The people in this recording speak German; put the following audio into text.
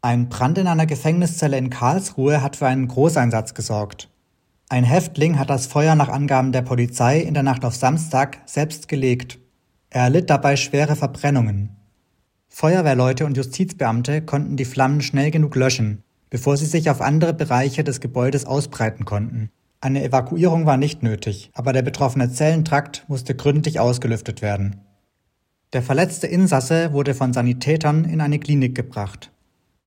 Ein Brand in einer Gefängniszelle in Karlsruhe hat für einen Großeinsatz gesorgt. Ein Häftling hat das Feuer nach Angaben der Polizei in der Nacht auf Samstag selbst gelegt. Er erlitt dabei schwere Verbrennungen. Feuerwehrleute und Justizbeamte konnten die Flammen schnell genug löschen, bevor sie sich auf andere Bereiche des Gebäudes ausbreiten konnten. Eine Evakuierung war nicht nötig, aber der betroffene Zellentrakt musste gründlich ausgelüftet werden. Der verletzte Insasse wurde von Sanitätern in eine Klinik gebracht.